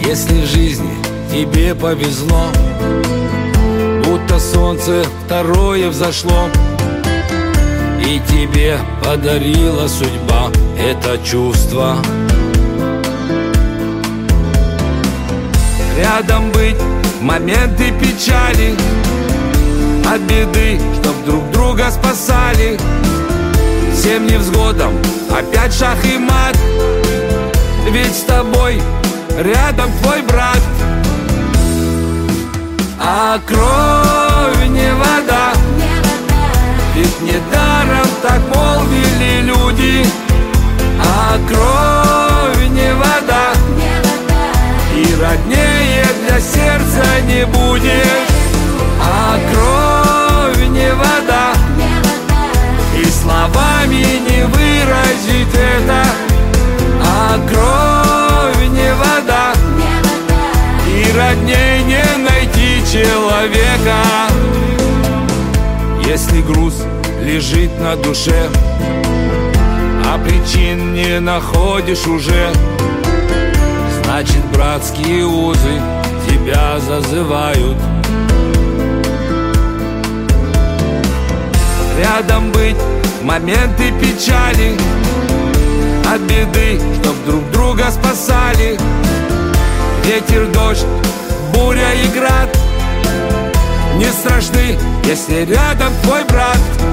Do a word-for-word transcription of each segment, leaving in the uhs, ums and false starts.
Если в жизни тебе повезло, будто солнце второе взошло, и тебе подарила судьба это чувство. Рядом быть в моменты печали, от беды, чтоб друг друга спасали. Всем невзгодам опять шах и мат, ведь с тобой рядом твой брат. А кровь не вода, ведь недаром так молвили люди. А кровь не вода, и роднее для сердца не будет. А кровь не вода, и словами не выразить это. А кровь не вода, и родней не найти человека. Если груз лежит на душе, а причин не находишь уже, значит, братские узы тебя зазывают. Рядом быть в моменты печали, от беды, чтоб друг друга спасали. Ветер, дождь, буря и град не страшны, если рядом твой брат.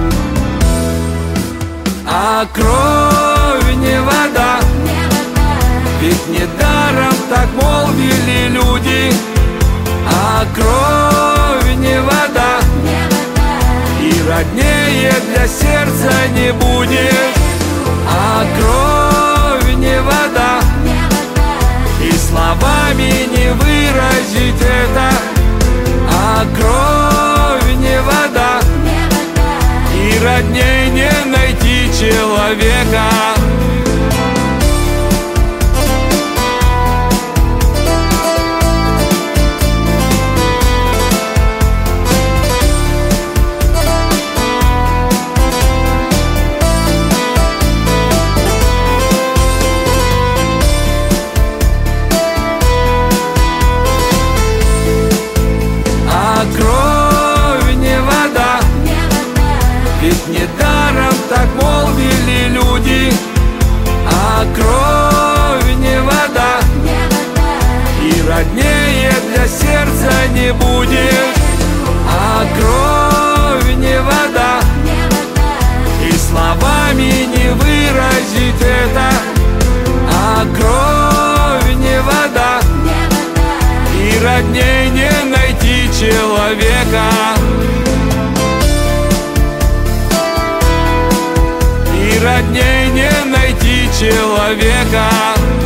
А кровь не вода, ведь недаром так молвили люди. А кровь не вода, и роднее для сердца не будет. А кровь не вода, и словами не выразить это. А кровь не вода, и родней не найти человека. Недаром так молвили люди. А кровь не вода, и роднее для сердца не будет. А кровь не вода, и словами не выразить это. А кровь не вода, и родней не найти человека. И родней не найти человека.